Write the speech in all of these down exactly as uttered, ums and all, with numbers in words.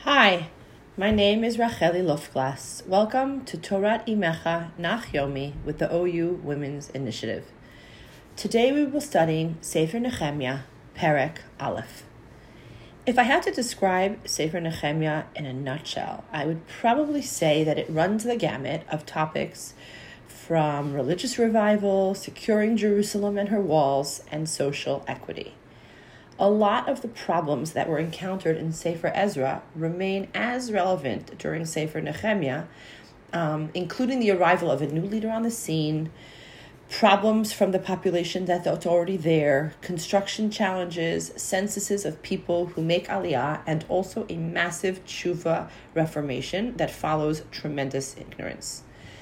Hi, my name is Racheli Luftglass. Welcome to Torat Imecha Nach Yomi with the O U Women's Initiative. Today we will be studying Sefer Nehemiah, Perek Aleph. If I had to describe Sefer Nehemiah in a nutshell, I would probably say that it runs the gamut of topics from religious revival, securing Jerusalem and her walls, and social equity. A lot of the problems that were encountered in Sefer Ezra remain as relevant during Sefer Nehemiah, um, including the arrival of a new leader on the scene, problems from the population that's already there, construction challenges, censuses of people who make aliyah, and also a massive tshuva reformation that follows tremendous ignorance.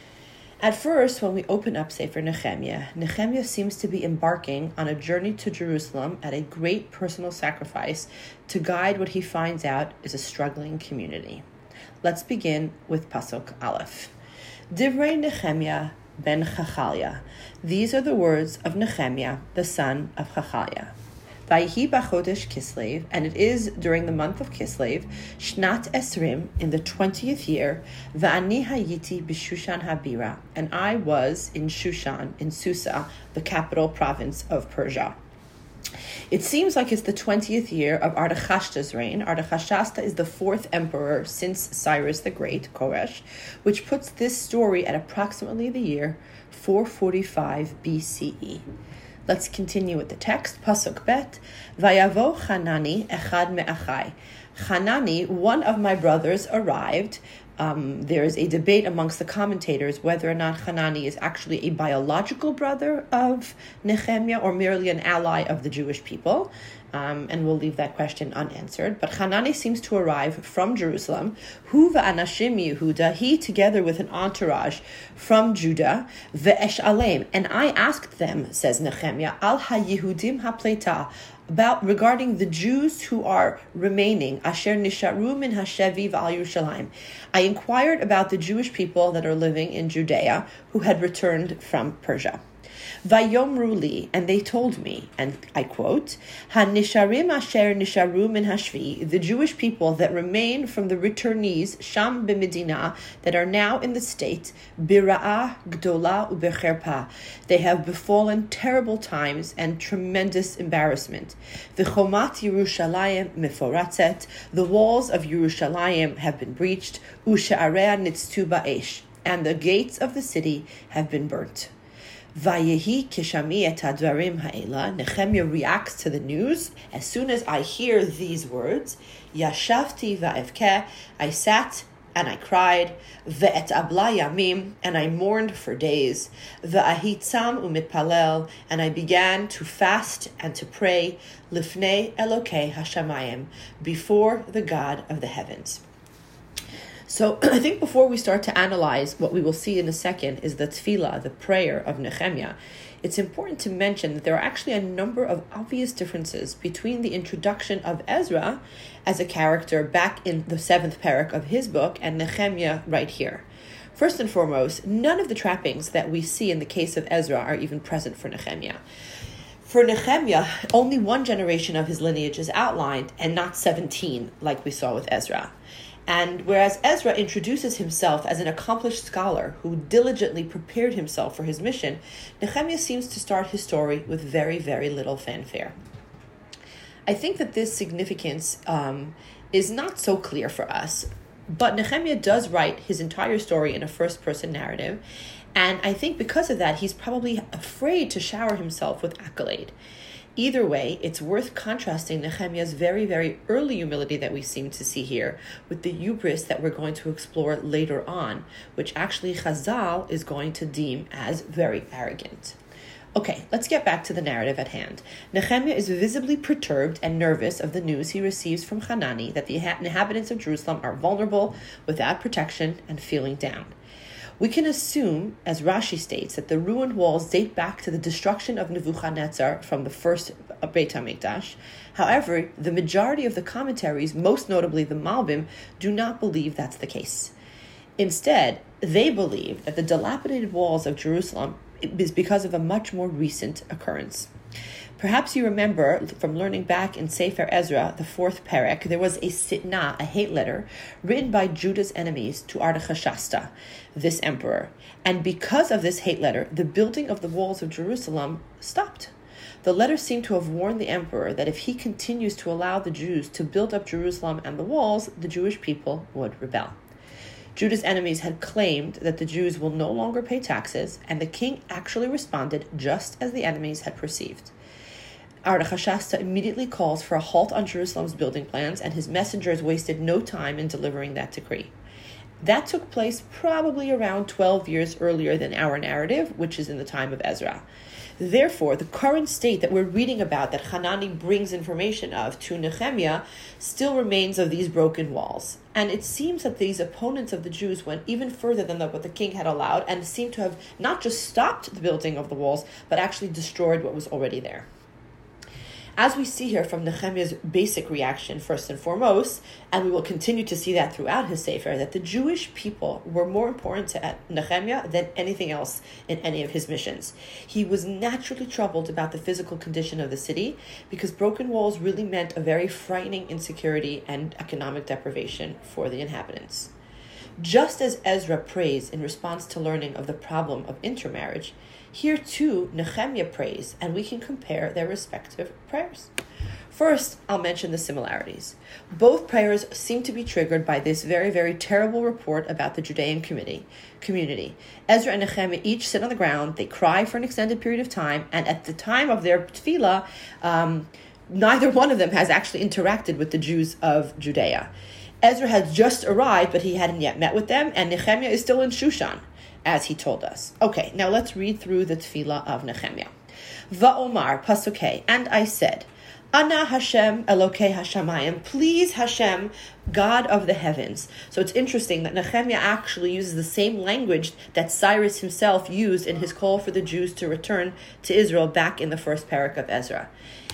At first, when we open up Sefer Nehemiah, Nehemiah seems to be embarking on a journey to Jerusalem at a great personal sacrifice to guide what he finds out is a struggling community. Let's begin with Pasuk Aleph. Divrei Nehemiah ben Chachaliah. These are the words of Nehemiah, the son of Chachaliah. Vayhi b'chodesh Kislev, and it is during the month of Kislev, Shnat Esrim, in the twentieth year, Va'ani hayiti b'Shushan habira, and I was in Shushan, in Susa, the capital province of Persia. It seems like it's the twentieth year of Artaxerxes' reign. Artaxerxes is the fourth emperor since Cyrus the Great, Koresh, which puts this story at approximately the year four forty-five B C E. Let's continue with the text. Pasuk Bet. Vayavo Hanani echad me'achai. Hanani, one of my brothers, arrived. Um, there is a debate amongst the commentators whether or not Hanani is actually a biological brother of Nehemiah or merely an ally of the Jewish people. Um, and we'll leave that question unanswered. But Hanani seems to arrive from Jerusalem. Hu v'anashim Yehuda, he together with an entourage from Judah, ve'esh alem. And I asked them, says Nehemiah, al ha-Yehudim ha-pleta, about regarding the Jews who are remaining, asher nisharu min hashevi v'al Yerushalayim. I inquired about the Jewish people that are living in Judea who had returned from Persia. Vayomru li, and they told me, and I quote, "Hanisharim asher nisharu min hashvi," the Jewish people that remain from the returnees sham b'medina, that are now in the state, bira'ah gdola ubecherpa, they have befallen terrible times and tremendous embarrassment. V'chomat Yerushalayim meforatzet, the walls of Yerushalayim have been breached, u'sha'area nitztu ba'esh, and the gates of the city have been burnt. Vayehi kishami et hadvarim ha'ela. Nehemiah reacts to the news. As soon as I hear these words, Yashavti va'evkeh, I sat and I cried, ve'et abla yamim, and I mourned for days, ve'ahitzam u'mitpalel, and I began to fast and to pray, lifnei Elokei hashamayim, before the God of the heavens. So I think before we start to analyze what we will see in a second is the tefillah, the prayer of Nehemiah, it's important to mention that there are actually a number of obvious differences between the introduction of Ezra as a character back in the seventh perek of his book and Nehemiah right here. First and foremost, none of the trappings that we see in the case of Ezra are even present for Nehemiah. For Nehemiah, only one generation of his lineage is outlined and not seventeen like we saw with Ezra. And whereas Ezra introduces himself as an accomplished scholar who diligently prepared himself for his mission, Nehemiah seems to start his story with very, very little fanfare. I think that this significance um, is not so clear for us, but Nehemiah does write his entire story in a first-person narrative, and I think because of that, he's probably afraid to shower himself with accolade. Either way, it's worth contrasting Nehemiah's very, very early humility that we seem to see here with the hubris that we're going to explore later on, which actually Chazal is going to deem as very arrogant. Okay, let's get back to the narrative at hand. Nehemiah is visibly perturbed and nervous of the news he receives from Hanani that the inhabitants of Jerusalem are vulnerable, without protection, and feeling down. We can assume, as Rashi states, that the ruined walls date back to the destruction of Nebuchadnezzar from the first Beit HaMikdash. However, the majority of the commentaries, most notably the Malbim, do not believe that's the case. Instead, they believe that the dilapidated walls of Jerusalem is because of a much more recent occurrence. Perhaps you remember from learning back in Sefer Ezra, the fourth perek, there was a sitna, a hate letter, written by Judah's enemies to Artaxerxes, this emperor. And because of this hate letter, the building of the walls of Jerusalem stopped. The letter seemed to have warned the emperor that if he continues to allow the Jews to build up Jerusalem and the walls, the Jewish people would rebel. Judah's enemies had claimed that the Jews will no longer pay taxes, and the king actually responded just as the enemies had perceived. Artaxerxes immediately calls for a halt on Jerusalem's building plans, and his messengers wasted no time in delivering that decree. That took place probably around twelve years earlier than our narrative, which is in the time of Ezra. Therefore, the current state that we're reading about, that Hanani brings information of to Nehemiah, still remains of these broken walls. And it seems that these opponents of the Jews went even further than what the king had allowed, and seemed to have not just stopped the building of the walls, but actually destroyed what was already there. As we see here from Nehemiah's basic reaction, first and foremost, and we will continue to see that throughout his Sefer, that the Jewish people were more important to Nehemiah than anything else in any of his missions. He was naturally troubled about the physical condition of the city, because broken walls really meant a very frightening insecurity and economic deprivation for the inhabitants. Just as Ezra prays in response to learning of the problem of intermarriage, here too Nehemiah prays, and we can compare their respective prayers. First, I'll mention the similarities. Both prayers seem to be triggered by this very, very terrible report about the Judean community. community. Ezra and Nehemiah each sit on the ground, they cry for an extended period of time, and at the time of their tefillah, um, neither one of them has actually interacted with the Jews of Judea. Ezra has just arrived, but he hadn't yet met with them, and Nehemiah is still in Shushan, as he told us. Okay, now let's read through the tefillah of Nehemiah. Va'omar, pasuk, and I said, Ana Hashem Elokei Hashamayim, please Hashem, God of the heavens. So it's interesting that Nehemiah actually uses the same language that Cyrus himself used in his call for the Jews to return to Israel back in the first parak of Ezra.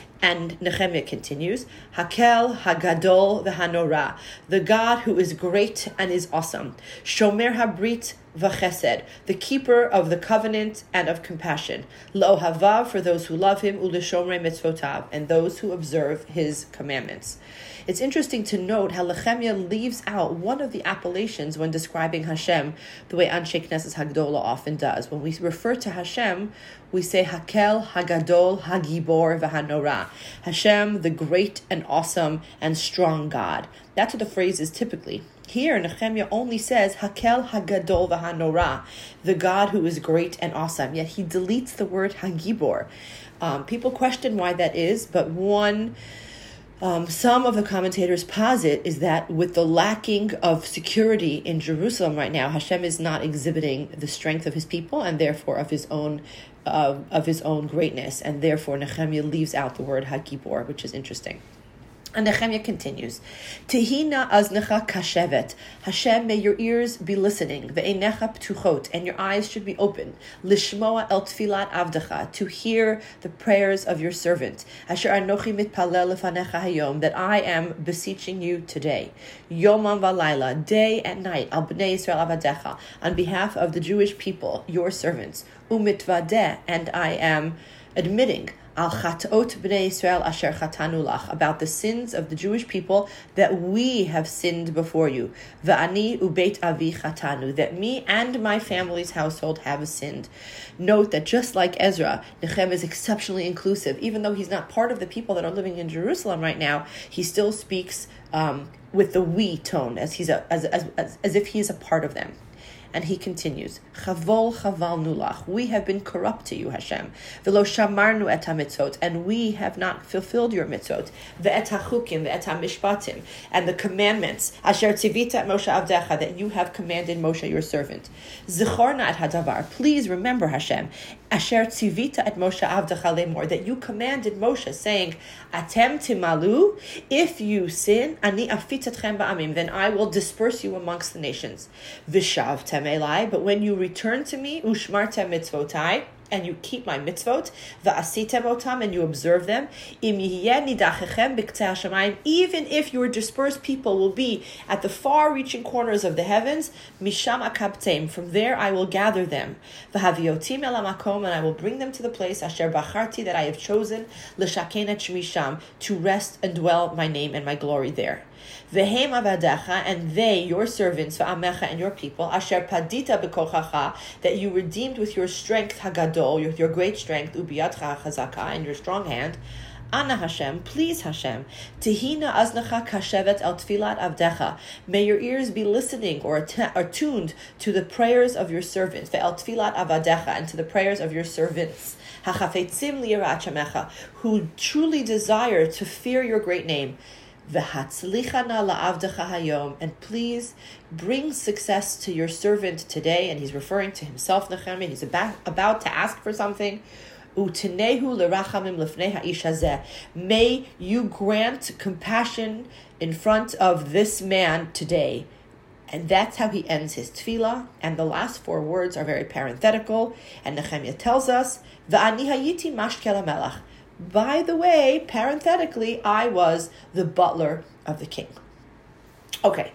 And Nehemiah continues, Hakel Hagadol v'Hanora, the God who is great and is awesome. Shomer Habrit v'Chesed, the keeper of the covenant and of compassion. L'ohavav, for those who love him, u'leshomrei mitzvotav, and those who observe his commandments. It's interesting to note how Nehemiah leaves out one of the appellations when describing Hashem, the way Anshe Knesset Hagdola often does. When we refer to Hashem, we say Hakel, Hagadol, Hagibor, V'Hanora. Hashem, the great and awesome and strong God. That's what the phrase is typically. Here, Nehemiah only says Hakel, Hagadol, V'Hanora, the God who is great and awesome. Yet he deletes the word Hagibor. Um, people question why that is, but one... Um, some of the commentators posit is that with the lacking of security in Jerusalem right now, Hashem is not exhibiting the strength of his people and therefore of his own uh, of his own greatness, and therefore Nehemiah leaves out the word Hagibor, which is interesting. And Nehemiah continues, Tehina aznecha kashevet. Hashem, may your ears be listening. Ve'einecha ptuchot, and your eyes should be open. Lishmoa el tfilat avdecha, to hear the prayers of your servant. Asher anochi mitpalel lefanecha hayom, that I am beseeching you today. Yomam v'layla, day and night. Al bnei Yisrael avadecha, on behalf of the Jewish people, your servants. Umitvadeh, and I am admitting. Al chatot bnei Yisrael asher chatanu lach, about the sins of the Jewish people that we have sinned before you. Va'ani ubeit avi chatanu, that me and my family's household have sinned. Note that just like Ezra, Nehemiah is exceptionally inclusive. Even though he's not part of the people that are living in Jerusalem right now, he still speaks um, with the we tone, as he's a, as, as as as if he is a part of them. And he continues, Chavol chaval nulach, we have been corrupt to you, Hashem. V'lo shamarnu et ha-mitzvot, and we have not fulfilled your mitzvot. Ve'et ha-chukim, ve'et ha-mishpatim, and the commandments, asher tzivita et Moshe avdecha, that you have commanded Moshe your servant. Zichorna et hadavar, please remember, Hashem, asher tzivita et Moshe avdecha lemor, that you commanded Moshe, saying, Atem timalu, if you sin, ani afit etchem ba'amim, then I will disperse you amongst the nations. V'shavtem elai, but when you return to me, ushmartem mitzvotai, and you keep my mitzvot, va'asitem otam, and you observe them, im yihyeh nidachechem b'ktzei hashamayim, even if your dispersed people will be at the far-reaching corners of the heavens, misham akabtem, from there I will gather them, v'haviotim el hamakom, and I will bring them to the place asher bacharti, that I have chosen, l'shaken et shmi sham, to rest and dwell my name and my glory there. Vehem avadecha, and they, your servants, va'amecha, and your people, asher padita b'kochacha, that you redeemed with your strength hagadol, with your great strength, ubiyatcha chazaka, and your strong hand. Ana Hashem, please Hashem, tehina aznacha kashevet el tfilat avdecha. May your ears be listening or attuned to the prayers of your servants, ve'el tfilat avadecha, and to the prayers of your servants, hachafetzim liyirat shemecha, who truly desire to fear your great name. V'hatzlichana la'avdecha hayom, and please bring success to your servant today. And he's referring to himself, Nehemiah. He's about, about to ask for something. Utenehu l'rachamim lifnei ha'ish hazeh. May you grant compassion in front of this man today. And that's how he ends his tefillah. And the last four words are very parenthetical. And Nehemiah tells us, V'ani hayiti mashkel hamelach. By the way, parenthetically, I was the butler of the king. Okay,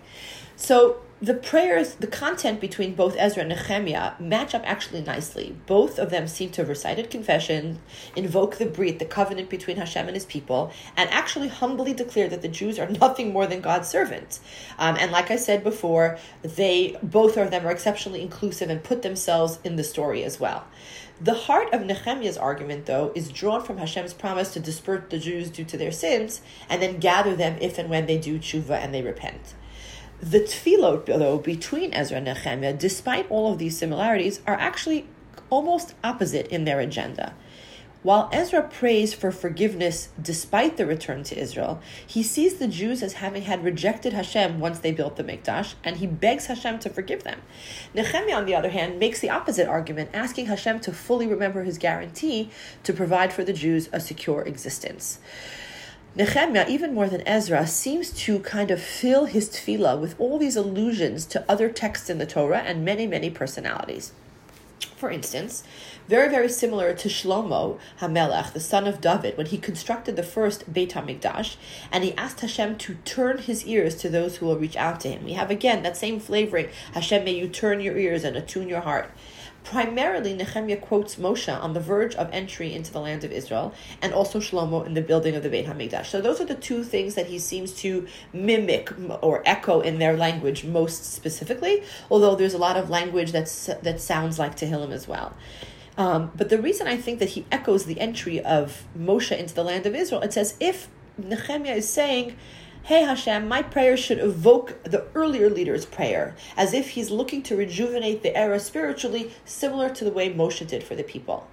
so the prayers, the content between both Ezra and Nehemiah match up actually nicely. Both of them seem to have recited confession, invoke the brit, the covenant between Hashem and his people, and actually humbly declare that the Jews are nothing more than God's servants. Um, and like I said before, they both of them are exceptionally inclusive and put themselves in the story as well. The heart of Nehemiah's argument, though, is drawn from Hashem's promise to disperse the Jews due to their sins and then gather them if and when they do tshuva and they repent. The tefillot, though, between Ezra and Nehemiah, despite all of these similarities, are actually almost opposite in their agenda. While Ezra prays for forgiveness despite the return to Israel, he sees the Jews as having had rejected Hashem once they built the Mikdash, and he begs Hashem to forgive them. Nehemiah, on the other hand, makes the opposite argument, asking Hashem to fully remember his guarantee to provide for the Jews a secure existence. Nehemiah, even more than Ezra, seems to kind of fill his tefillah with all these allusions to other texts in the Torah and many, many personalities. For instance, very, very similar to Shlomo HaMelech, the son of David, when he constructed the first Beit HaMikdash, and he asked Hashem to turn his ears to those who will reach out to him. We have, again, that same flavoring, Hashem, may you turn your ears and attune your heart. Primarily, Nehemiah quotes Moshe on the verge of entry into the land of Israel, and also Shlomo in the building of the Beit HaMikdash. So those are the two things that he seems to mimic or echo in their language most specifically, although there's a lot of language that's, that sounds like Tehillim as well. Um, but the reason I think that he echoes the entry of Moshe into the land of Israel, it's as if Nehemiah is saying, hey Hashem, my prayer should evoke the earlier leader's prayer, as if he's looking to rejuvenate the era spiritually, similar to the way Moshe did for the people.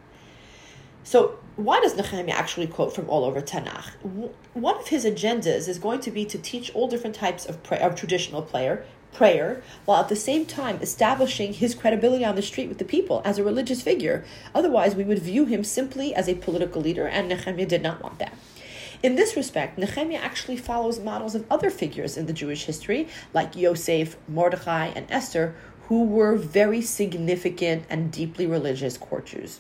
So why does Nehemiah actually quote from all over Tanakh? One of his agendas is going to be to teach all different types of, prayer, of traditional prayer, prayer, while at the same time establishing his credibility on the street with the people as a religious figure. Otherwise, we would view him simply as a political leader, and Nehemiah did not want that. In this respect, Nehemiah actually follows models of other figures in the Jewish history, like Yosef, Mordechai, and Esther, who were very significant and deeply religious court Jews.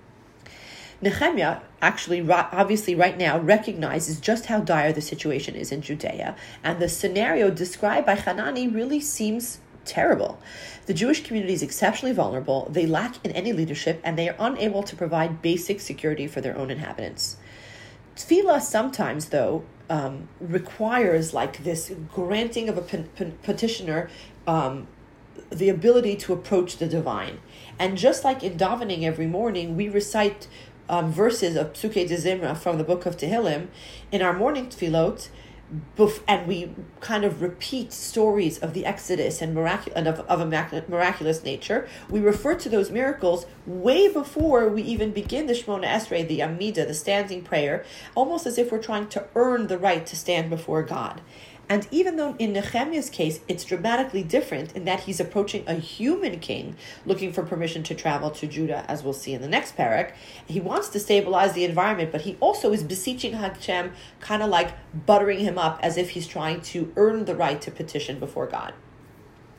Nehemiah actually, obviously right now, recognizes just how dire the situation is in Judea, and the scenario described by Hanani really seems terrible. The Jewish community is exceptionally vulnerable, they lack in any leadership, and they are unable to provide basic security for their own inhabitants. Tefillah sometimes, though, um, requires like this granting of a pe- pe- petitioner um, the ability to approach the divine. And just like in davening every morning, we recite um, verses of Psukei de Zimra from the book of Tehillim in our morning tefillot, and we kind of repeat stories of the Exodus and, mirac- and of, of a miraculous nature. We refer to those miracles way before we even begin the Shemona Esrei, the Amidah, the standing prayer, almost as if we're trying to earn the right to stand before God. And even though in Nehemiah's case, it's dramatically different in that he's approaching a human king looking for permission to travel to Judah, as we'll see in the next parak, he wants to stabilize the environment, but he also is beseeching Hashem, kind of like buttering him up as if he's trying to earn the right to petition before God.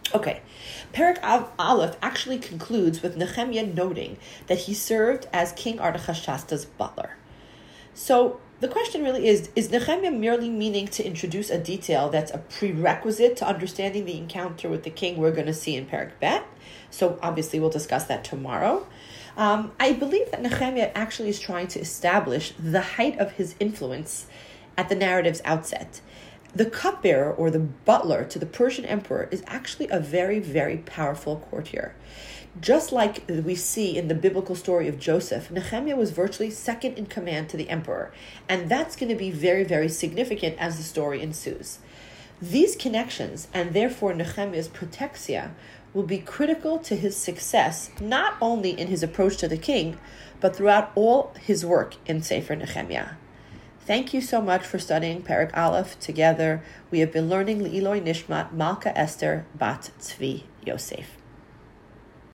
Okay, Perek Aleph actually concludes with Nehemiah noting that he served as King Artachshashta's butler. So the question really is, is Nehemiah merely meaning to introduce a detail that's a prerequisite to understanding the encounter with the king we're going to see in Perek Bet? So obviously we'll discuss that tomorrow. Um, I believe that Nehemiah actually is trying to establish the height of his influence at the narrative's outset. The cupbearer, or the butler to the Persian emperor, is actually a very, very powerful courtier. Just like we see in the biblical story of Joseph, Nehemiah was virtually second in command to the emperor, and that's going to be very, very significant as the story ensues. These connections, and therefore Nehemiah's protexia, will be critical to his success, not only in his approach to the king, but throughout all his work in Sefer Nehemiah. Thank you so much for studying Perek Aleph together. We have been learning Le'iloi Nishmat Malka Esther Bat Tzvi Yosef.